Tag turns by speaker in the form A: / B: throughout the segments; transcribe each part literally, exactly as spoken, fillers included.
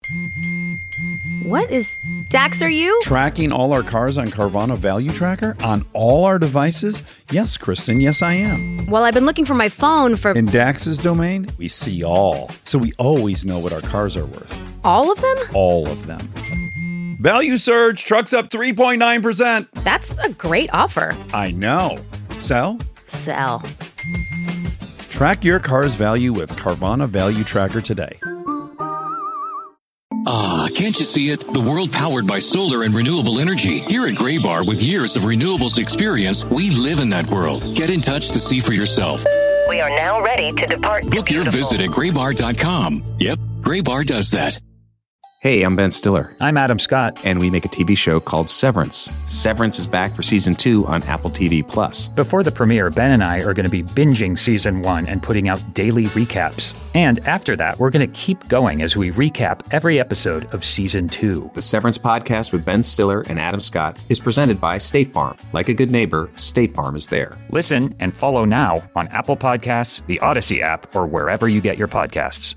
A: What is... Dax, are you?
B: Tracking all our cars on Carvana Value Tracker on all our devices? Yes, Kristen, yes I am.
A: Well, I've been looking for my phone for...
B: In Dax's domain, we see all. So we always know what our cars are worth.
A: All of them?
B: All of them. Value surge, trucks up three point nine percent.
A: That's a great offer.
B: I know. Sell?
A: Sell.
B: Track your car's value with Carvana Value Tracker today.
C: Ah, can't you see it? The world powered by solar and renewable energy. Here at Graybar, with years of renewables experience, we live in that world. Get in touch to see for yourself.
D: We are now ready to depart.
C: Book your visit at graybar dot com. Yep, Graybar does that.
E: Hey, I'm Ben Stiller.
F: I'm Adam Scott.
E: And we make a T V show called Severance. Severance is back for season two on Apple T V Plus.
F: Before the premiere, Ben and I are going to be binging season one and putting out daily recaps. And after that, we're going to keep going as we recap every episode of season two.
E: The Severance podcast with Ben Stiller and Adam Scott is presented by State Farm. Like a good neighbor, State Farm is there.
F: Listen and follow now on Apple Podcasts, the Odyssey app, or wherever you get your podcasts.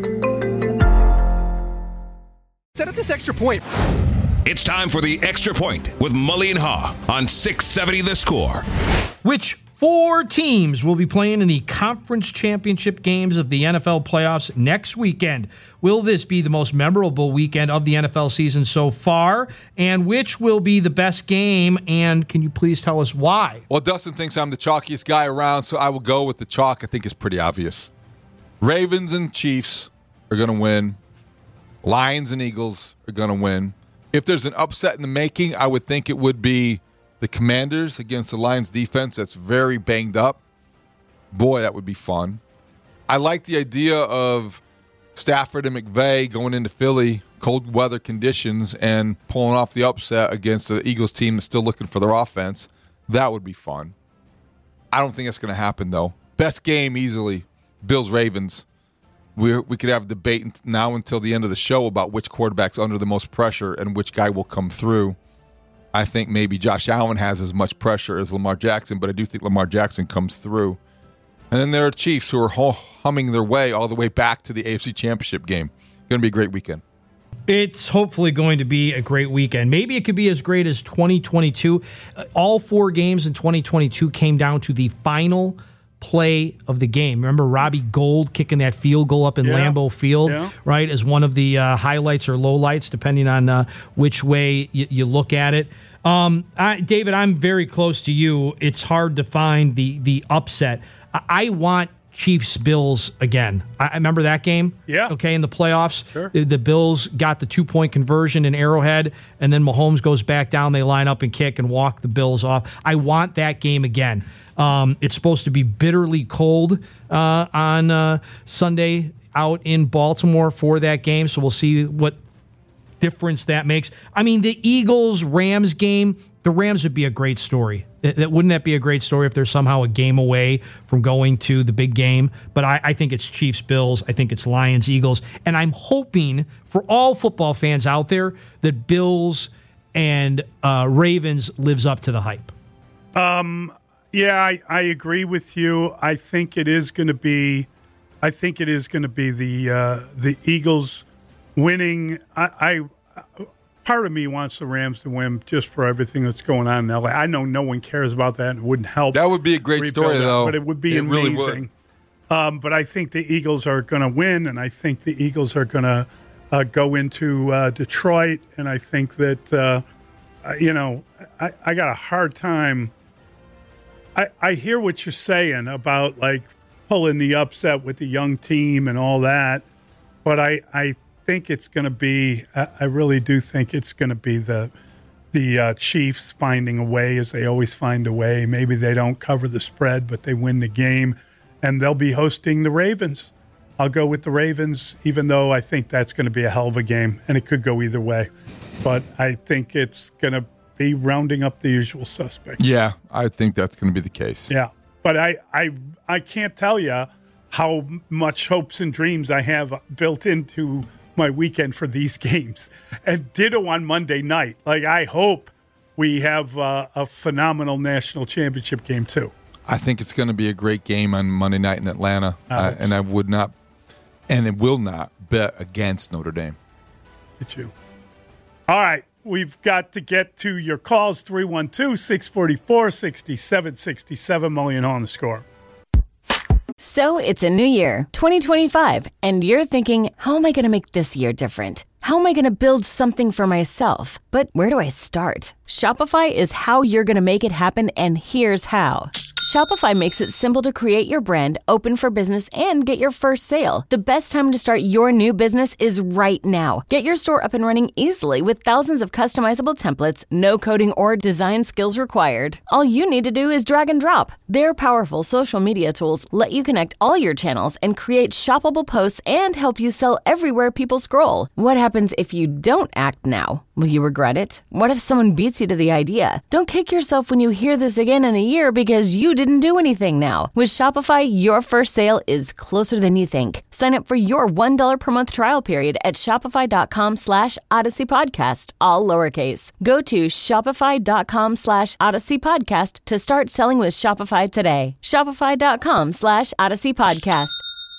G: Set up this extra point.
H: It's time for the Extra Point with Mully and Haw on six seventy The Score.
I: Which four teams will be playing in the conference championship games of the N F L playoffs next weekend? Will this be the most memorable weekend of the N F L season so far? And which will be the best game? And can you please tell us why?
J: Well, Dustin thinks I'm the chalkiest guy around, so I will go with the chalk. I think it's pretty obvious. Ravens and Chiefs are going to win. Lions and Eagles are going to win. If there's an upset in the making, I would think it would be the Commanders against the Lions defense that's very banged up. Boy, that would be fun. I like the idea of Stafford and McVay going into Philly, cold weather conditions, and pulling off the upset against the Eagles team that's still looking for their offense. That would be fun. I don't think that's going to happen, though. Best game easily, Bills-Ravens. We we could have a debate now until the end of the show about which quarterback's under the most pressure and which guy will come through. I think maybe Josh Allen has as much pressure as Lamar Jackson, but I do think Lamar Jackson comes through. And then there are Chiefs who are humming their way all the way back to the A F C Championship game. Going to be a great weekend.
I: It's hopefully going to be a great weekend. Maybe it could be as great as twenty twenty-two. All four games in twenty twenty-two came down to the final play of the game. Remember Robbie Gould kicking that field goal up in
K: yeah.
I: Lambeau Field,
K: yeah.
I: right, as one of the uh, highlights or lowlights, depending on uh, which way y- you look at it. Um, I, David, I'm very close to you. It's hard to find the the upset. I, I want Chiefs-Bills again. I, I remember that game?
K: Yeah.
I: Okay, in the playoffs.
K: Sure.
I: The, the Bills got the two-point conversion in Arrowhead, and then Mahomes goes back down. They line up and kick and walk the Bills off. I want that game again. Um, it's supposed to be bitterly cold uh, on uh, Sunday out in Baltimore for that game, so we'll see what difference that makes. I mean, the Eagles-Rams game, the Rams would be a great story. That, wouldn't that be a great story if they're somehow a game away from going to the big game? But I, I think it's Chiefs-Bills. I think it's Lions-Eagles. And I'm hoping for all football fans out there that Bills and uh, Ravens lives up to the hype.
K: Um. Yeah, I, I agree with you. I think it is going to be, I think it is going to be the uh, the Eagles winning. I, I part of me wants the Rams to win just for everything that's going on in L A. I know no one cares about that and it wouldn't help.
J: That would be a great story,
K: it,
J: though.
K: But it would be
J: it
K: amazing.
J: Really would.
K: Um, but I think the Eagles are going to win, and I think the Eagles are going to uh, go into uh, Detroit, and I think that uh, you know I, I got a hard time. I, I hear what you're saying about, like, pulling the upset with the young team and all that, but I, I think it's going to be – I really do think it's going to be the the uh, Chiefs finding a way, as they always find a way. Maybe they don't cover the spread, but they win the game, and they'll be hosting the Ravens. I'll go with the Ravens, even though I think that's going to be a hell of a game, and it could go either way. But I think it's going to – be rounding up the usual suspects.
J: Yeah, I think that's going to be the case.
K: Yeah, but I, I, I can't tell you how much hopes and dreams I have built into my weekend for these games. And ditto on Monday night. Like, I hope we have uh, a phenomenal national championship game, too.
J: I think it's going to be a great game on Monday night in Atlanta, uh, and I would not, and it will not bet against Notre Dame.
K: at you. All right. We've got to get to your calls. three one two, six four four, six seven six seven. Mully and Haw on the Score.
L: So it's a new year, twenty twenty-five, and you're thinking, how am I going to make this year different? How am I going to build something for myself? But where do I start? Shopify is how you're going to make it happen, and here's how. Shopify makes it simple to create your brand, open for business, and get your first sale. The best time to start your new business is right now. Get your store up and running easily with thousands of customizable templates, no coding or design skills required. All you need to do is drag and drop. Their powerful social media tools let you connect all your channels and create shoppable posts and help you sell everywhere people scroll. What happens if you don't act now? Will you regret it? What if someone beats you to the idea? Don't kick yourself when you hear this again in a year because you didn't do anything now. With Shopify, your first sale is closer than you think. Sign up for your one dollar per month trial period at shopify.com slash Odyssey Podcast, all lowercase. Go to shopify.com slash Odyssey Podcast to start selling with Shopify today. Shopify.com slash Odyssey Podcast.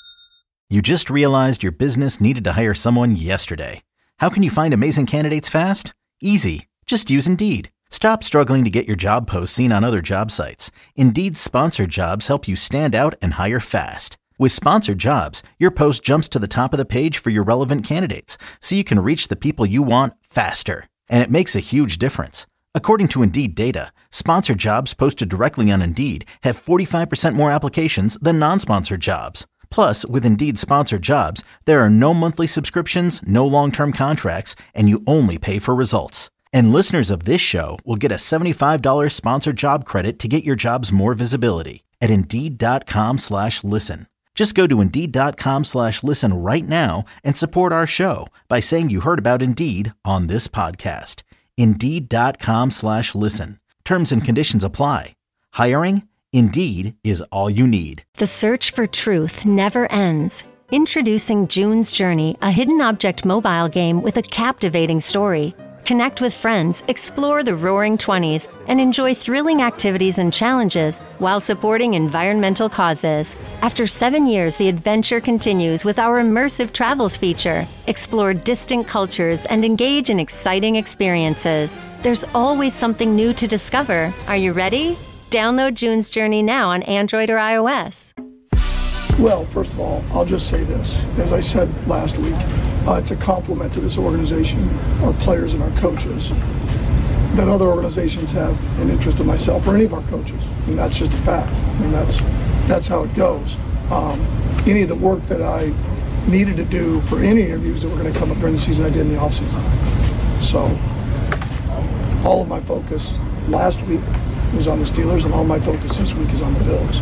M: You just realized your business needed to hire someone yesterday. How can you find amazing candidates fast? Easy. Just use Indeed. Stop struggling to get your job posts seen on other job sites. Indeed's sponsored jobs help you stand out and hire fast. With sponsored jobs, your post jumps to the top of the page for your relevant candidates, so you can reach the people you want faster. And it makes a huge difference. According to Indeed data, sponsored jobs posted directly on Indeed have forty-five percent more applications than non-sponsored jobs. Plus, with Indeed sponsored jobs, there are no monthly subscriptions, no long-term contracts, and you only pay for results. And listeners of this show will get a seventy-five dollars sponsored job credit to get your jobs more visibility at Indeed.com slash listen. Just go to Indeed.com slash listen right now and support our show by saying you heard about Indeed on this podcast. Indeed.com slash listen. Terms and conditions apply. Hiring? Indeed is all you need.
N: The search for truth never ends. Introducing June's Journey, a hidden object mobile game with a captivating story. Connect with friends, explore the Roaring Twenties, and enjoy thrilling activities and challenges while supporting environmental causes. After seven years, the adventure continues with our immersive travels feature. Explore distant cultures and engage in exciting experiences. There's always something new to discover. Are you ready? Download June's Journey now on Android or iOS.
O: Well, first of all, I'll just say this. As I said last week, uh, it's a compliment to this organization, our players and our coaches, that other organizations have an interest in myself or any of our coaches. And that's just a fact. I mean, that's that's how it goes. Um, any of the work that I needed to do for any interviews that were going to come up during the season, I did in the offseason. So all of my focus last week was on the Steelers, and all my focus this week is on the Bills.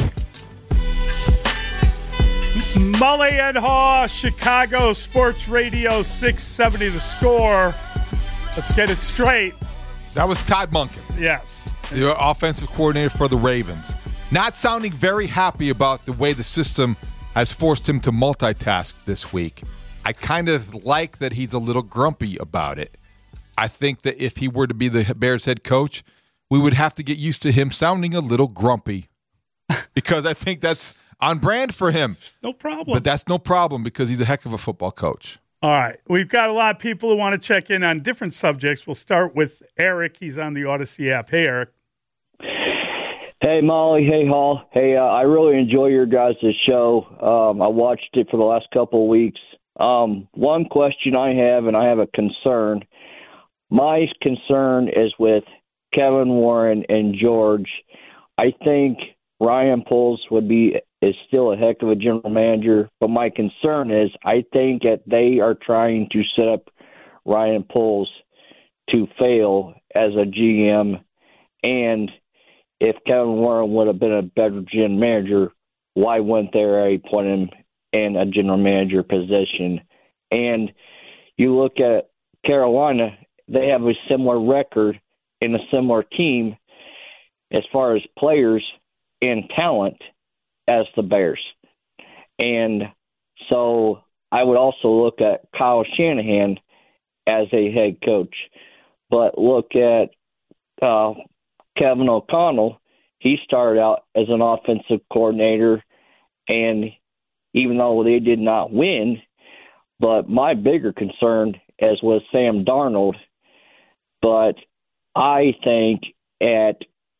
K: Mully and Haw, Chicago Sports Radio six seventy The Score. Let's get it straight.
J: That was Todd Monken.
K: Yes.
J: The offensive coordinator for the Ravens. Not sounding very happy about the way the system has forced him to multitask this week. I kind of like that he's a little grumpy about it. I think that if he were to be the Bears head coach, we would have to get used to him sounding a little grumpy because I think that's on brand for him.
K: No problem.
J: But that's no problem because he's a heck of a football coach.
K: All right. We've got a lot of people who want to check in on different subjects. We'll start with Eric. He's on the Odyssey app. Hey, Eric.
P: Hey, Molly. Hey, Hall. Hey, uh, I really enjoy your guys' show. Um, I watched it for the last couple of weeks. Um, one question I have, and I have a concern. My concern is with Kevin Warren and George. I think Ryan Poles would be is still a heck of a general manager, but my concern is I think that they are trying to set up Ryan Poles to fail as a G M, and if Kevin Warren would have been a better general manager, why wouldn't they already put him in a general manager position? And you look at Carolina, they have a similar record in a similar team as far as players and talent as the Bears. And so I would also look at Kyle Shanahan as a head coach. But look at uh, Kevin O'Connell. He started out as an offensive coordinator, and even though they did not win, but my bigger concern as was Sam Darnold, but I think at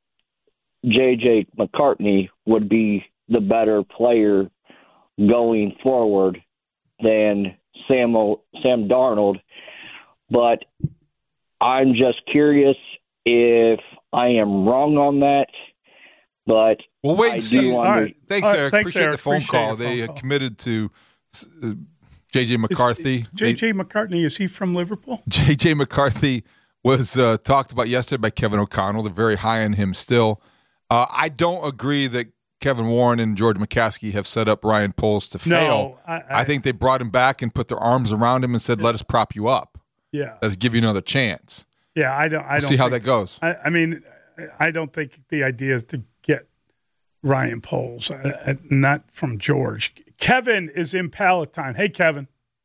P: J J McCartney would be the better player going forward than Sam Sam Darnold. But I'm just curious if I am wrong on that. But
J: we'll wait and
P: I
J: see.
P: All
J: right. Thanks,
K: All right,
J: Eric.
K: thanks,
J: Appreciate
K: Eric.
J: the phone
K: Appreciate
J: call.
K: your phone
J: They
K: call.
J: uh, committed to uh, J J McCarthy.
K: J J McCartney, is he from Liverpool?
J: J J McCarthy was uh, talked about yesterday by Kevin O'Connell. They're very high on him still. Uh, I don't agree that Kevin Warren and George McCaskey have set up Ryan Poles to
K: No,
J: fail.
K: I- I-
J: I think they brought him back and put their arms around him and said, let us prop you up.
K: Yeah.
J: Let's give you another chance.
K: Yeah, I don't. I
J: We'll
K: don't
J: see how
K: think-
J: that goes.
K: I, I mean, I don't think the idea is to get Ryan Poles, uh, uh, not from George. Kevin is in Palatine. Hey, Kevin.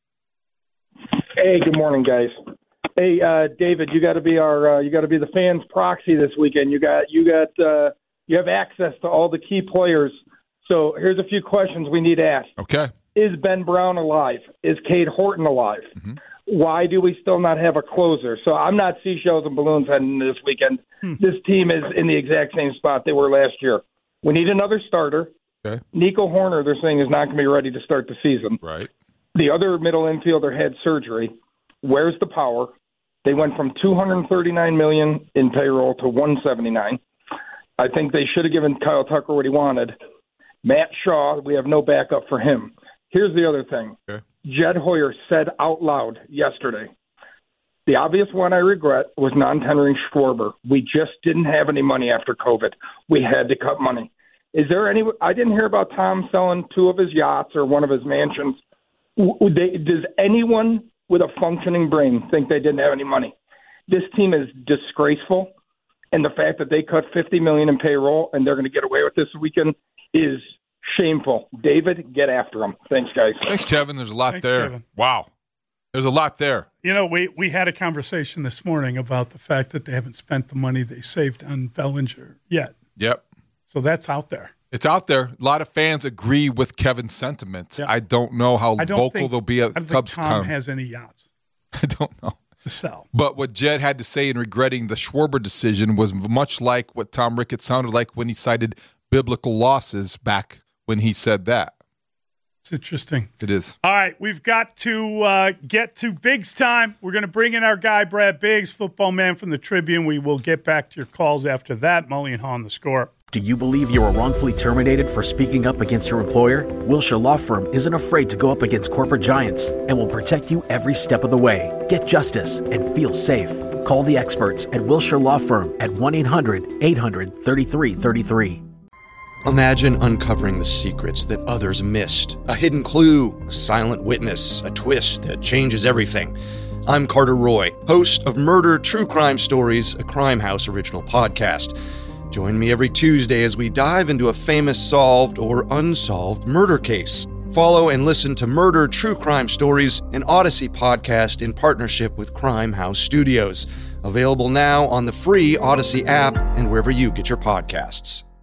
Q: Hey, good morning, guys. Hey, uh, David, you got to be our, uh, you got to be the fans' proxy this weekend. You got, you got, uh, you have access to all the key players. So here's a few questions we need asked.
J: Okay.
Q: Is Ben Brown alive? Is Cade Horton alive?
J: Mm-hmm.
Q: Why do we still not have a closer? So I'm not seashells and balloons heading into this weekend.
K: Hmm.
Q: This team is in the exact same spot they were last year. We need another starter.
J: Okay.
Q: Nico Horner, they're saying, is not going to be ready to start the season.
J: Right.
Q: The other middle infielder had surgery. Where's the power? They went from two hundred thirty-nine million dollars in payroll to one hundred seventy-nine. I think they should have given Kyle Tucker what he wanted. Matt Shaw, we have no backup for him. Here's the other thing.
J: Okay.
Q: Jed Hoyer said out loud yesterday, the obvious one I regret was non-tendering Schwarber. We just didn't have any money after COVID. We had to cut money. Is there any – I didn't hear about Tom selling two of his yachts or one of his mansions. Would they, does anyone with a functioning brain think they didn't have any money? This team is disgraceful, and the fact that they cut fifty million dollars in payroll and they're going to get away with this weekend is shameful. David, get after them. Thanks, guys.
J: Thanks, Kevin. There's a lot
K: Thanks,
J: there.
K: Kevin.
J: Wow. There's a lot there.
K: You know, we, we had a conversation this morning about the fact that they haven't spent the money they saved on Bellinger yet.
J: Yep.
K: So that's out there.
J: It's out there. A lot of fans agree with Kevin's sentiments. I don't know how
K: I don't
J: vocal
K: think,
J: they'll be
K: I
J: at
K: don't
J: Cubs
K: think Tom
J: come.
K: has any yachts
J: I don't know.
K: to sell.
J: But what Jed had to say in regretting the Schwarber decision was much like what Tom Ricketts sounded like when he cited biblical losses back when he said that.
K: It's interesting.
J: It is.
K: All right, we've got to uh, get to Biggs time. We're going to bring in our guy, Brad Biggs, football man from the Tribune. We will get back to your calls after that. Mully and Haw on the Score.
R: Do you believe you were wrongfully terminated for speaking up against your employer? Wilshire Law Firm isn't afraid to go up against corporate giants and will protect you every step of the way. Get justice and feel safe. Call the experts at Wilshire Law Firm at one eight hundred eight hundred thirty-three thirty-three.
S: Imagine uncovering the secrets that others missed. A hidden clue, a silent witness, a twist that changes everything. I'm Carter Roy, host of Murder True Crime Stories, a Crime House original podcast. Join me every Tuesday as we dive into a famous solved or unsolved murder case. Follow and listen to Murder True Crime Stories, an Odyssey podcast in partnership with Crime House Studios. Available now on the free Odyssey app and wherever you get your podcasts.